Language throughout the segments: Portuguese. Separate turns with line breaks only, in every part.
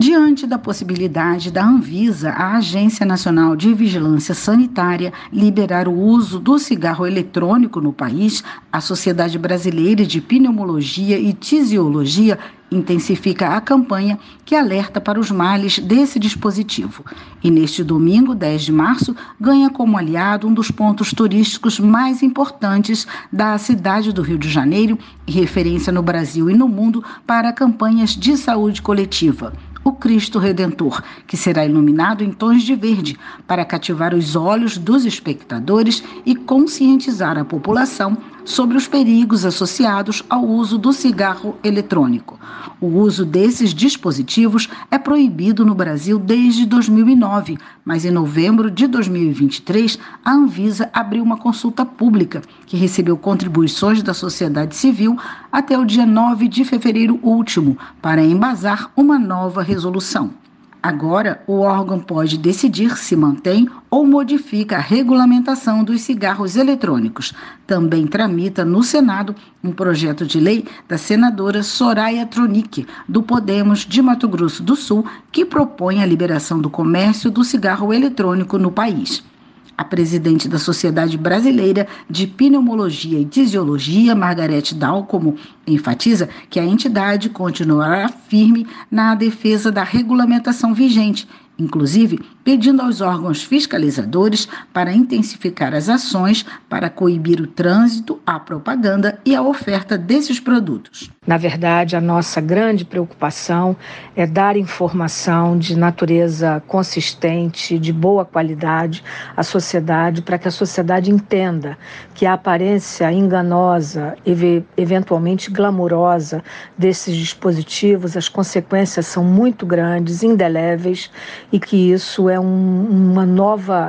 Diante da possibilidade da Anvisa, a Agência Nacional de Vigilância Sanitária, liberar o uso do cigarro eletrônico no país, a Sociedade Brasileira de Pneumologia e Tisiologia intensifica a campanha que alerta para os males desse dispositivo. E neste domingo, 10 de março, ganha como aliado um dos pontos turísticos mais importantes da cidade do Rio de Janeiro e referência no Brasil e no mundo para campanhas de saúde coletiva. O Cristo Redentor, que será iluminado em tons de verde para cativar os olhos dos espectadores e conscientizar a população sobre os perigos associados ao uso do cigarro eletrônico. O uso desses dispositivos é proibido no Brasil desde 2009, mas em novembro de 2023, a Anvisa abriu uma consulta pública que recebeu contribuições da sociedade civil até o dia 9 de fevereiro último para embasar uma nova resolução. Agora, o órgão pode decidir se mantém ou modifica a regulamentação dos cigarros eletrônicos. Também tramita no Senado um projeto de lei da senadora Soraya Tronic, do Podemos de Mato Grosso do Sul, que propõe a liberação do comércio do cigarro eletrônico no país. A presidente da Sociedade Brasileira de Pneumologia e Tisiologia, Margarete Dalcomo, enfatiza que a entidade continuará firme na defesa da regulamentação vigente, inclusive pedindo aos órgãos fiscalizadores para intensificar as ações para coibir o trânsito, a propaganda e a oferta desses produtos.
Na verdade, a nossa grande preocupação é dar informação de natureza consistente, de boa qualidade à sociedade, para que a sociedade entenda que a aparência enganosa, eventualmente glamurosa desses dispositivos, as consequências são muito grandes, indeléveis, e que isso é uma nova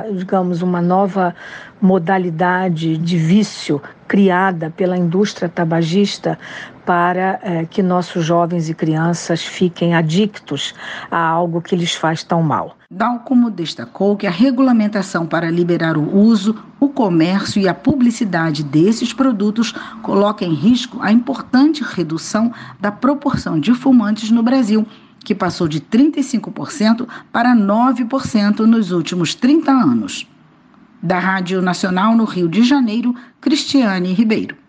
modalidade de vício criada pela indústria tabagista para que nossos jovens e crianças fiquem adictos a algo que lhes faz tão mal.
Dalcomo destacou que a regulamentação para liberar o uso, o comércio e a publicidade desses produtos coloca em risco a importante redução da proporção de fumantes no Brasil, que passou de 35% para 9% nos últimos 30 anos. Da Rádio Nacional no Rio de Janeiro, Cristiane Ribeiro.